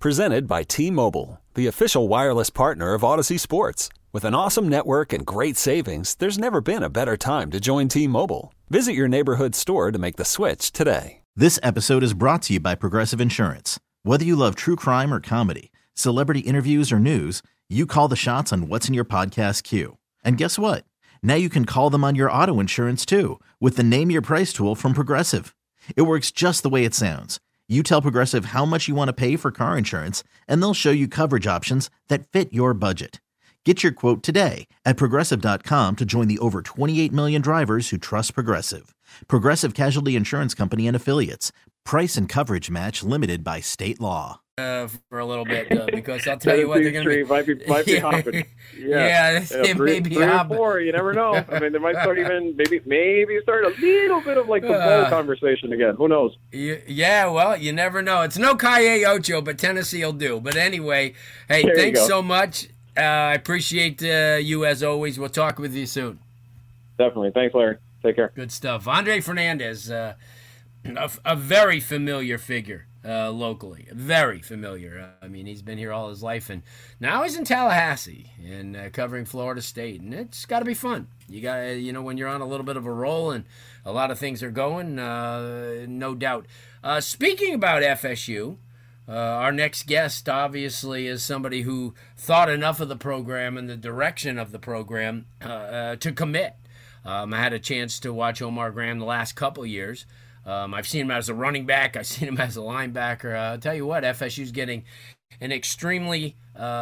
Presented by T-Mobile, the official wireless partner of Odyssey Sports. With an awesome network and great savings, there's never been a better time to join T-Mobile. Visit your neighborhood store to make the switch today. This episode is brought to you by Progressive Insurance. Whether you love true crime or comedy, celebrity interviews or news, you call the shots on what's in your podcast queue. And guess what? Now you can call them on your auto insurance too with the Name Your Price tool from Progressive. It works just the way it sounds. You tell Progressive how much you want to pay for car insurance, and they'll show you coverage options that fit your budget. Get your quote today at Progressive.com to join the over 28 million drivers who trust Progressive. Progressive Casualty Insurance Company and Affiliates. Price and coverage match limited by state law. For a little bit, because I'll tell you what, they're going to be might be hopping. It may be three hopping. Or four, you never know. I mean, they might start even maybe start a little bit of like the bowl conversation again. Who knows? Yeah, well, you never know. It's no Calle Ocho, but Tennessee will do. But anyway, hey, thanks so much. I appreciate you as always. We'll talk with you soon. Definitely. Thanks, Larry. Take care. Good stuff. Andre Fernandez, a very familiar figure. Locally, very familiar. I mean, he's been here all his life, and now he's in Tallahassee and covering Florida State, and it's got to be fun. You got to, when you're on a little bit of a roll and a lot of things are going, no doubt. Speaking about FSU, our next guest obviously is somebody who thought enough of the program and the direction of the program to commit. I had a chance to watch Omar Graham the last couple years. I've seen him as a running back. I've seen him as a linebacker. I'll tell you what, FSU's getting an extremely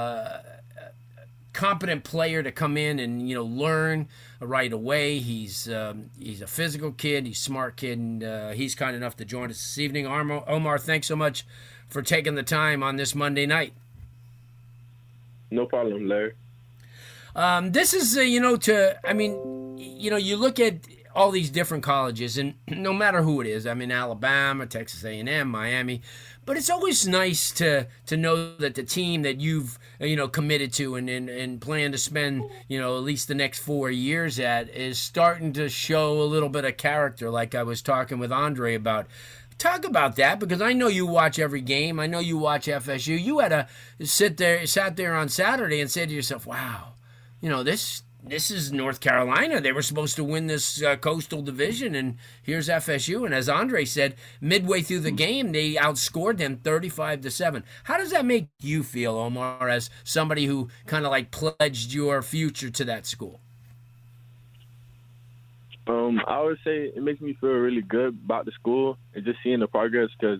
competent player to come in and learn right away. He's a physical kid. He's a smart kid, and he's kind enough to join us this evening. Omar, thanks so much for taking the time on this Monday night. No problem, Larry. This is you look at all these different colleges, and no matter who it is, I mean, Alabama, Texas A&M, Miami, but it's always nice to know that the team that you've committed to and plan to spend at least the next 4 years at is starting to show a little bit of character, like I was talking with Andre about. Talk about that, because I know you watch every game. I know you watch FSU. You had to sat there on Saturday and said to yourself, wow, this is North Carolina. They were supposed to win this Coastal Division, and here's FSU. And as Andre said, midway through the game, they outscored them 35-7. How does that make you feel, Omar, as somebody who kind of like pledged your future to that school? I would say it makes me feel really good about the school and just seeing the progress, because,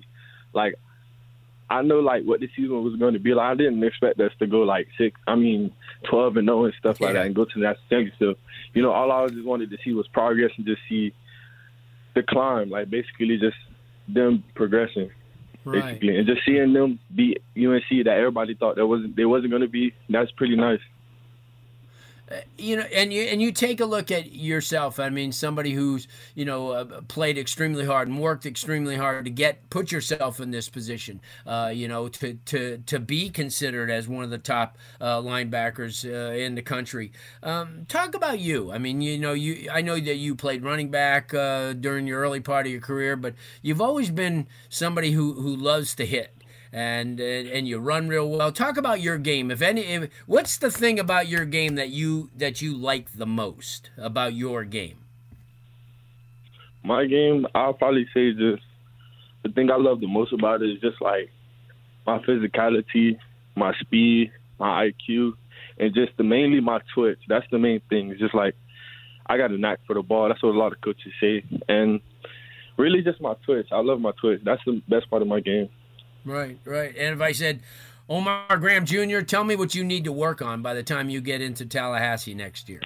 I know what the season was going to be like. I didn't expect us to go 12-0 and stuff like that and go to the national championship. All I just wanted to see was progress and just see the climb, basically just them progressing, basically, and just seeing them beat UNC that everybody thought they wasn't going to be. That's pretty nice. And you take a look at yourself. I mean, somebody who's played extremely hard and worked extremely hard to put yourself in this position. To be considered as one of the top linebackers in the country. Talk about you. I mean, I know that you played running back during your early part of your career, but you've always been somebody who loves to hit. And you run real well. Talk about your game. What's the thing about your game that you like the most about your game? My game, I'll probably say just the thing I love the most about it is just my physicality, my speed, my IQ, and just mainly my twitch. That's the main thing. It's just I got a knack for the ball. That's what a lot of coaches say, and really just my twitch. I love my twitch. That's the best part of my game. Right. And if I said, Omar Graham Jr., tell me what you need to work on by the time you get into Tallahassee next year.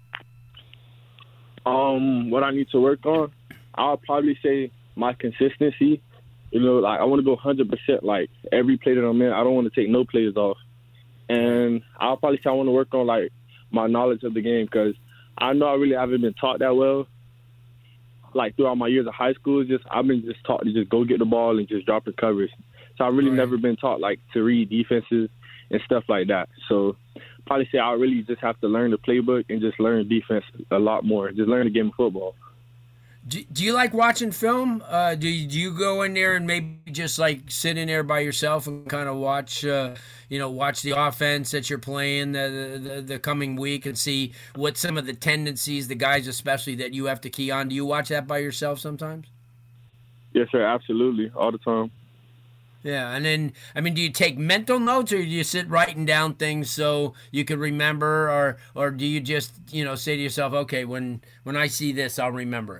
What I need to work on, I'll probably say my consistency. I want to go 100% every play that I'm in. I don't want to take no plays off. And I'll probably say I want to work on my knowledge of the game, because I know I really haven't been taught that well. Throughout my years of high school, I've been taught to just go get the ball and just drop in coverage. So I've really never been taught to read defenses and stuff like that. So probably say I really just have to learn the playbook and just learn defense a lot more. Just learn the game of football. Do you like watching film? Do you go in there and maybe just like sit in there by yourself and kind of watch, watch the offense that you're playing the coming week and see what some of the tendencies, the guys especially, that you have to key on? Do you watch that by yourself sometimes? Yes, sir. Absolutely. All the time. Yeah, and then, do you take mental notes, or do you sit writing down things so you can remember, or do you just, say to yourself, okay, when I see this, I'll remember it?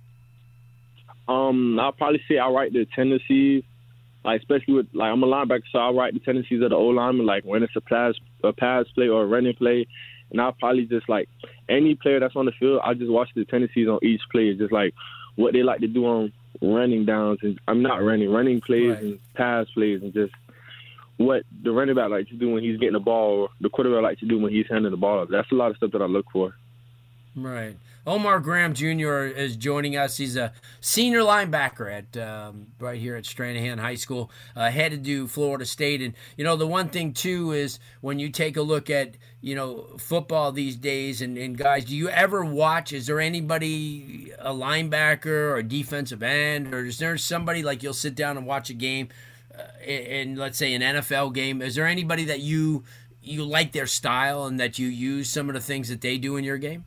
I'll probably say I write the tendencies, like especially with I'm a linebacker, so I write the tendencies of the O lineman, like when it's a pass play or a running play, and I'll probably just any player that's on the field, I just watch the tendencies on each play, just like what they like to do on running downs, and I'm not running plays right. and pass plays, and just what the running back likes to do when he's getting the ball, or the quarterback likes to do when he's handing the ball up. That's a lot of stuff that I look for. Right. Omar Graham Jr. is joining us. He's a senior linebacker at right here at Stranahan High School, headed to Florida State. And, the one thing, too, is when you take a look at, football these days and guys, do you ever watch, is there anybody, a linebacker or a defensive end, or is there somebody like you'll sit down and watch a game in, let's say, an NFL game? Is there anybody that you like their style and that you use some of the things that they do in your game?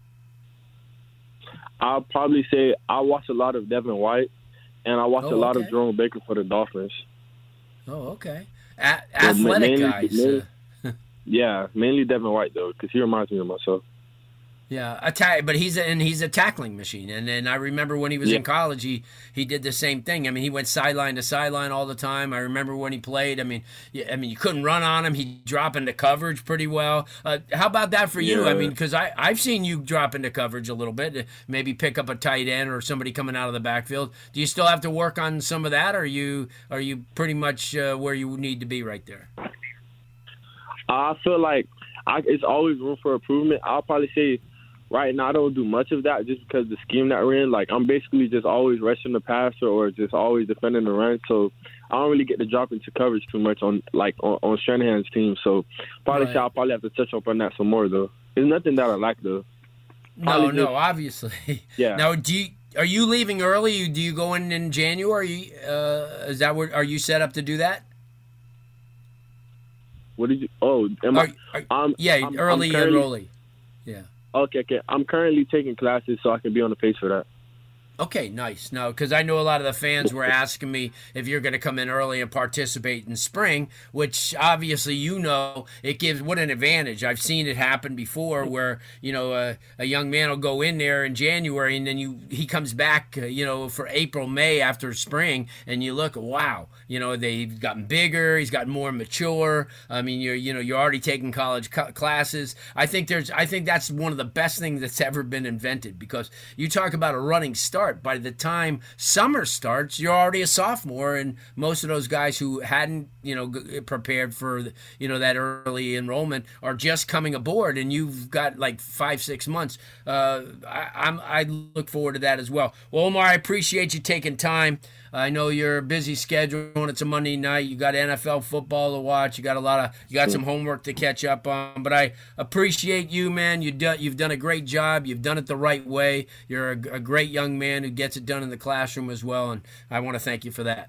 I'll probably say I watch a lot of Devin White, and I watch a lot of Jerome Baker for the Dolphins. Oh, okay. Athletic guys. Yeah, mainly Devin White, though, because he reminds me of myself. Yeah, but he's a tackling machine, and then I remember when he was in college, he did the same thing. He went sideline to sideline all the time. I remember when he played. You couldn't run on him. He drop into coverage pretty well. How about that for you? Because I've seen you drop into coverage a little bit, maybe pick up a tight end or somebody coming out of the backfield. Do you still have to work on some of that, or are you pretty much where you need to be right there? I feel like it's always room for improvement. I'll probably say, right now, I don't do much of that just because the scheme that we're in. I'm basically just always rushing the passer or just always defending the run. So I don't really get to drop into coverage too much on Shanahan's team. So probably I'll probably have to touch up on that some more, though. It's nothing that I like, though. No, obviously. Yeah. Now, are you leaving early? Do you go in January? Are you set up to do that? What did you? Oh, early enrollee. Yeah. Okay. I'm currently taking classes so I can be on the pace for that. Okay, nice. No, because I know a lot of the fans were asking me if you're going to come in early and participate in spring, which obviously it gives what an advantage. I've seen it happen before where a young man will go in there in January and then he comes back for April, May after spring, and you look, wow, they've gotten bigger, he's gotten more mature. You're already taking college classes. I think that's one of the best things that's ever been invented, because you talk about a running start. By the time summer starts, you're already a sophomore, and most of those guys who hadn't, prepared for, that early enrollment are just coming aboard, and you've got 5-6 months. I look forward to that as well. Well, Omar, I appreciate you taking time. I know you're a busy schedule and it's a Monday night. You got NFL football to watch. You got some homework to catch up on. But I appreciate you, man. You've done a great job. You've done it the right way. You're a great young man who gets it done in the classroom as well, and I want to thank you for that.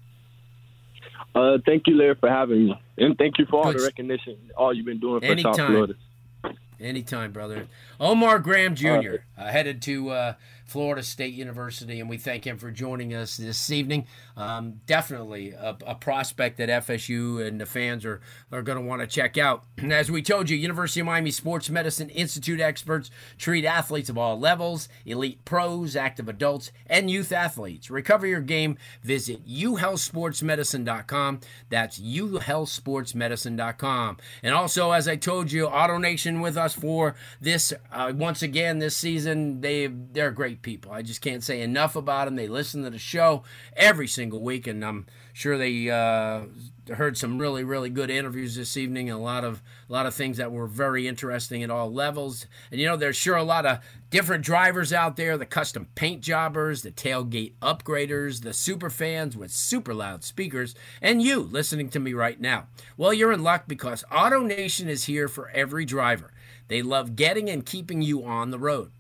Thank you, Larry, for having me, and thank you for all the recognition, all you've been doing for South Florida. Anytime, brother. Omar Graham Jr. Headed to Florida State University, and we thank him for joining us this evening. Definitely a prospect that FSU and the fans are going to want to check out. And as we told you, University of Miami Sports Medicine Institute experts treat athletes of all levels, elite pros, active adults, and youth athletes. Recover your game. Visit uhealthsportsmedicine.com. That's uhealthsportsmedicine.com. And also, as I told you, AutoNation with us for this once again this season. They're great people. I just can't say enough about them. They listen to the show every single week, and I'm sure they heard some really, really good interviews this evening, and a lot of things that were very interesting at all levels. And there's sure a lot of different drivers out there: the custom paint jobbers, the tailgate upgraders, the super fans with super loud speakers, and you listening to me right now. Well, you're in luck, because AutoNation is here for every driver. They love getting and keeping you on the road.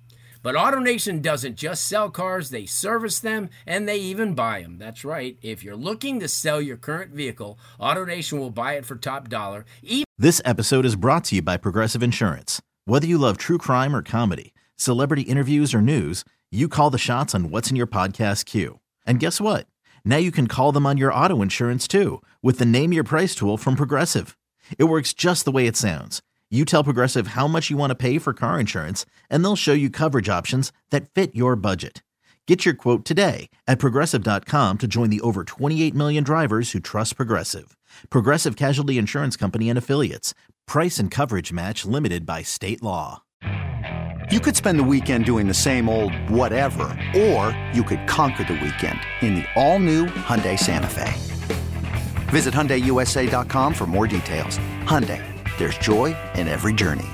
But AutoNation doesn't just sell cars, they service them, and they even buy them. That's right. If you're looking to sell your current vehicle, AutoNation will buy it for top dollar. This episode is brought to you by Progressive Insurance. Whether you love true crime or comedy, celebrity interviews or news, you call the shots on what's in your podcast queue. And guess what? Now you can call them on your auto insurance too with the Name Your Price tool from Progressive. It works just the way it sounds. You tell Progressive how much you want to pay for car insurance, and they'll show you coverage options that fit your budget. Get your quote today at Progressive.com to join the over 28 million drivers who trust Progressive. Progressive Casualty Insurance Company and Affiliates. Price and coverage match limited by state law. You could spend the weekend doing the same old whatever, or you could conquer the weekend in the all-new Hyundai Santa Fe. Visit HyundaiUSA.com for more details. Hyundai, there's joy in every journey.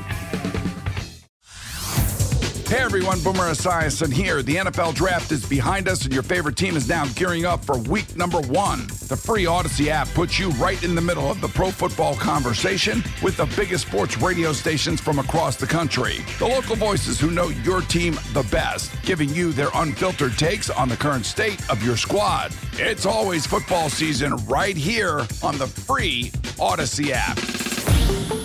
Hey everyone, Boomer Esiason here. The NFL Draft is behind us and your favorite team is now gearing up for week number 1. The free Odyssey app puts you right in the middle of the pro football conversation with the biggest sports radio stations from across the country. The local voices who know your team the best, giving you their unfiltered takes on the current state of your squad. It's always football season right here on the free Odyssey app.